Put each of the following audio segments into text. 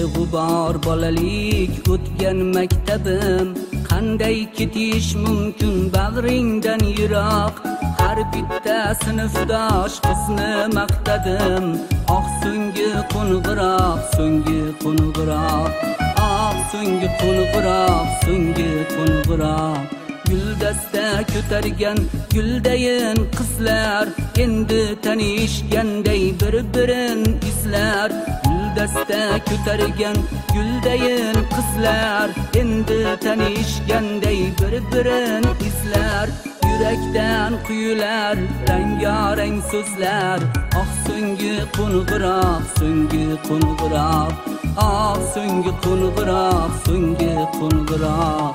g'ubor bolalik o'tgan maktabim, qanday ketish mumkin bag'ringdan yiroq. Har bitta sinfdosh qizni maqtadim, so'nggi qo'ng'iroq, so'nggi qo'ng'iroq, so'nggi qo'ng'iroq, so'nggi qo'ng'iroq. Guldasta ko'targan guldayin qizlar, endi tanishganday bir-birin izlar. Guldasta ko'targan guldayin qizlar, endi tanishganday bir-birin izlar. Yurakdan quyular rangarang so'zlar, so'nggi qo'ng'iroq, so'nggi qo'ng'iroq, so'nggi qo'ng'iroq, so'nggi qo'ng'iroq.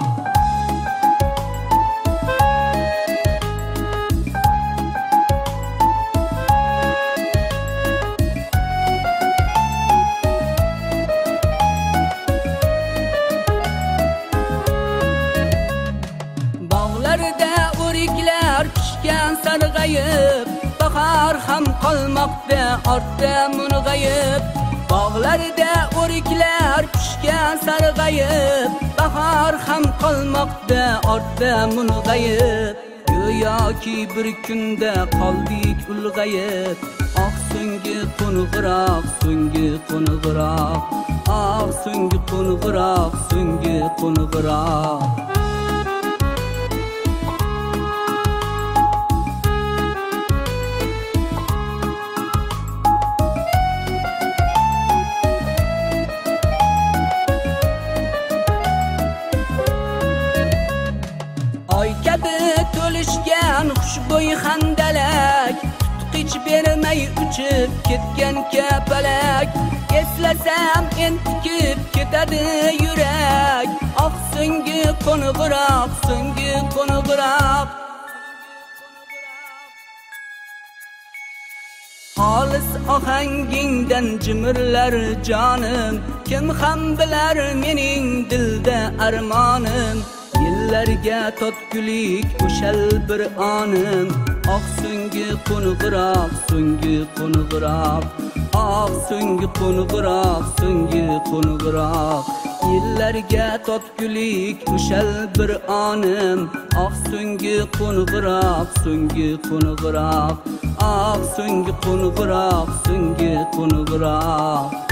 Bog'larda o'riklar pishgan sarg'ayib, bahor ham qolmoqda ortda mung'ayib. Bog'larda o'riklar pishgan sarg'ayib, bahor ham qolmoqda ortda mung'ayib. Go'yoki bir kunda qoldik ulg'ayib, so'nggi qo'ng'iroq, so'nggi qo'ng'iroq, so'nggi qo'ng'iroq, so'nggi qo'ng'iroq. Oy kabi to'lishgan xushbo'y xandalak, tutqich bermay uchib ketgan kapalak. Eslasam entikib ketadi yurak, so'nggi qo'ng'iroq, so'nggi qo'ng'iroq. Xolis ohangingdan jimirlar jonim, kim ham bilar mening dilda armonim. Yillarga totgulik o'shal bir onim, so'nggi qo'ng'iroq, so'nggi qo'ng'iroq, so'nggi qo'ng'iroq, so'nggi qo'ng'iroq. Yillarga totgulik o'shal bir onim, so'nggi qo'ng'iroq, so'nggi qo'ng'iroq, so'nggi qo'ng'iroq, so'nggi qo'ng'iroq.